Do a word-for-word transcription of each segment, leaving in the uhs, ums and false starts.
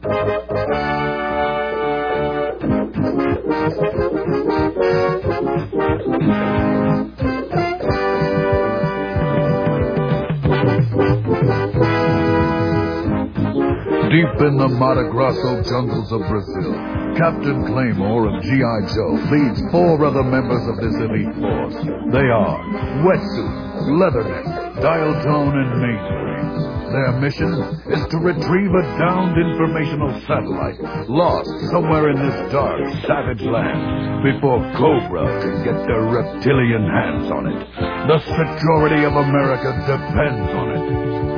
Deep in the Mato Grosso jungles of Brazil, Captain Claymore of G I. Joe leads four other members of this elite force. They are Wetsuit, Leatherneck, Dial Tone, and Mainframe. Their mission is to retrieve a downed informational satellite lost somewhere in this dark, savage land before Cobra can get their reptilian hands on it. The security of America depends on it.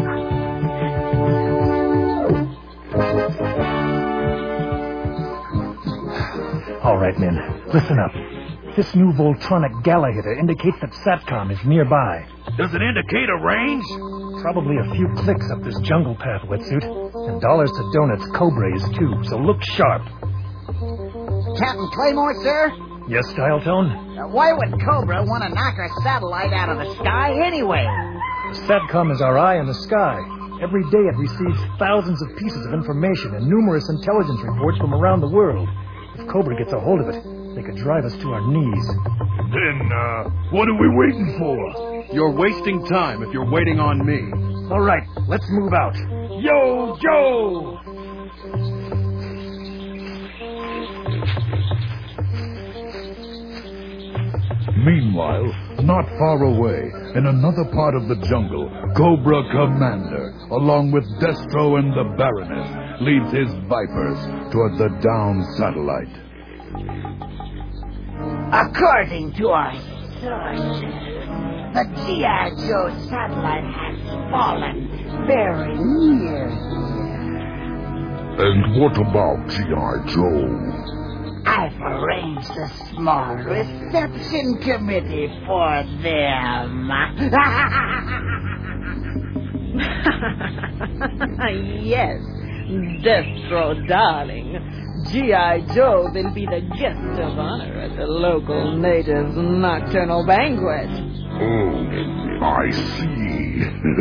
All right, men, listen up. This new Voltronic Gala-hitter indicates that SATCOM is nearby. Does it indicate a range? Probably a few clicks up this jungle path, Wetsuit. And dollars to donuts Cobra is too, so look sharp. Captain Claymore, sir? Yes, Dial Tone? Uh, why would Cobra want to knock our satellite out of the sky anyway? SATCOM is our eye in the sky. Every day it receives thousands of pieces of information and numerous intelligence reports from around the world. If Cobra gets a hold of it, they could drive us to our knees. Then, uh, what are we waiting for? You're wasting time if you're waiting on me. All right, let's move out. Yo, Joe! Meanwhile, not far away, in another part of the jungle, Cobra Commander, along with Destro and the Baroness, leads his Vipers toward the downed satellite. According to our sources, the G I. Joe satellite has fallen very near here. And what about G I. Joe? I've arranged a small reception committee for them. Yes, Destro, darling. G I. Joe will be the guest of honor at the local natives' nocturnal banquet. Oh, I see.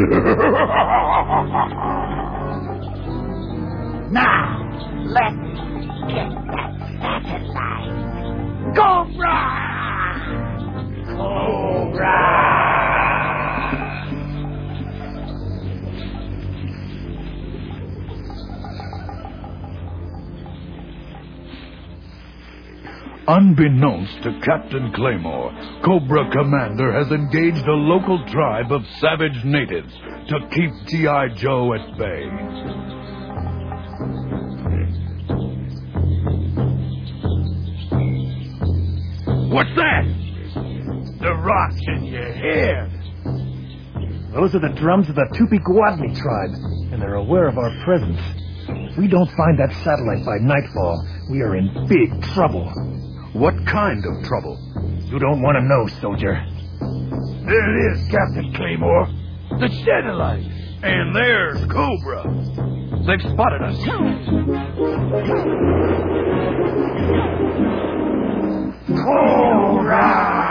Now, let's get that satellite. Cobra! Cobra! Unbeknownst to Captain Claymore, Cobra Commander has engaged a local tribe of savage natives to keep G I. Joe at bay. What's that? The rocks in your head. Those are the drums of the Tupi-Guadni tribe, and they're aware of our presence. If we don't find that satellite by nightfall, we are in big trouble. What kind of trouble? You don't want to know, soldier. There it is, Captain Claymore. The satellite. And there's Cobra. They've spotted us. Cobra!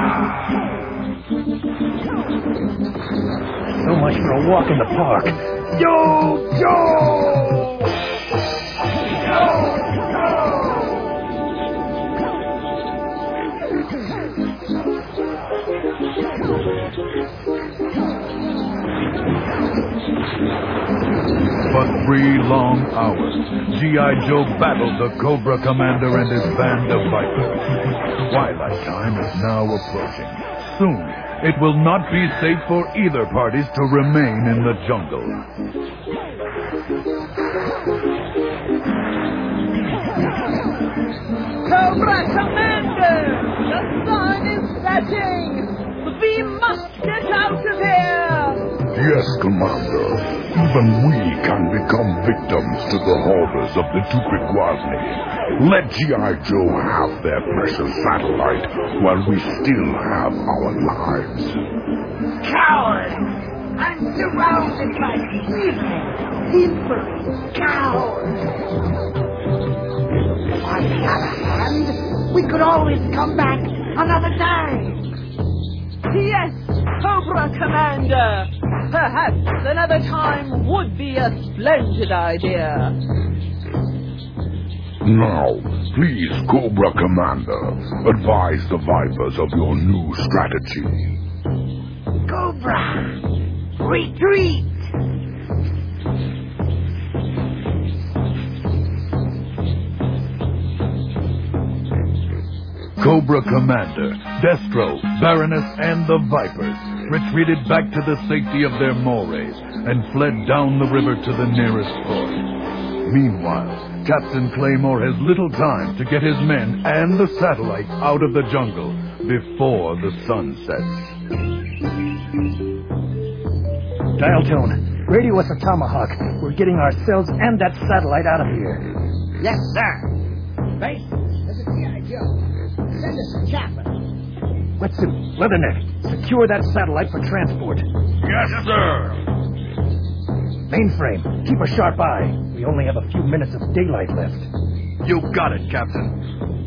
So much for a walk in the park. Yo, Joe! Yo! For three long hours, G I. Joe battled the Cobra Commander and his band of Vipers. Twilight time is now approaching. Soon, it will not be safe for either parties to remain in the jungle. Cobra Commander! The sun is setting! We must get out of here! Yes, Commander. Even we can become victims to the horrors of the Tupi-Guadni. Let G I. Joe have their precious satellite while we still have our lives. Cowards! I'm surrounded by evil, evil cowards. On the other hand, we could always come back another time. Yes, Cobra Commander! Perhaps another time would be a splendid idea. Now, please, Cobra Commander, advise the Vipers of your new strategy. Cobra! Retreat! Cobra Commander, Destro, Baroness, and the Vipers retreated back to the safety of their mores and fled down the river to the nearest port. Meanwhile, Captain Claymore has little time to get his men and the satellite out of the jungle before the sun sets. Dial tone. Radio us a Tomahawk. We're getting ourselves and that satellite out of here. Yes, sir. Base, this is G I. Joe. Send us a chopper. Wetsuit, Leatherneck, secure that satellite for transport. Yes, sir. Mainframe, keep a sharp eye. We only have a few minutes of daylight left. You got it, Captain.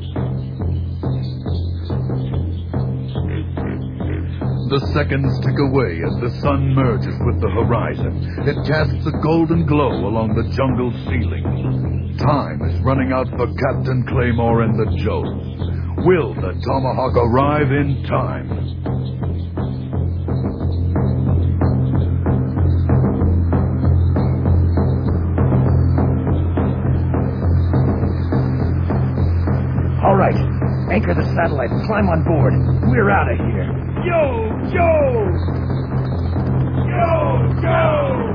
The seconds tick away as the sun merges with the horizon. It casts a golden glow along the jungle ceiling. Time is running out for Captain Claymore and the Joes. Will the Tomahawk arrive in time? All right, anchor the satellite and climb on board. We're out of here. Yo, Joe! Yo, Joe!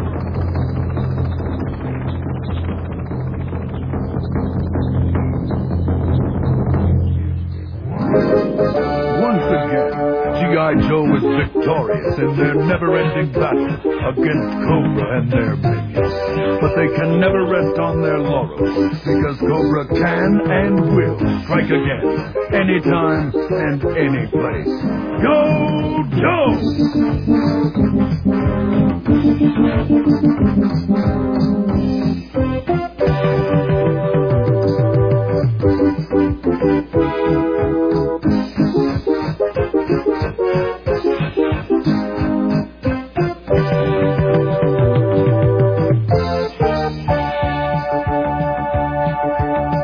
Once again, G I. Joe is victorious in their never-ending battle against Cobra and their minions. But they can never rest on their laurels, because Cobra can and will strike again, anytime and any place. Go, Joe!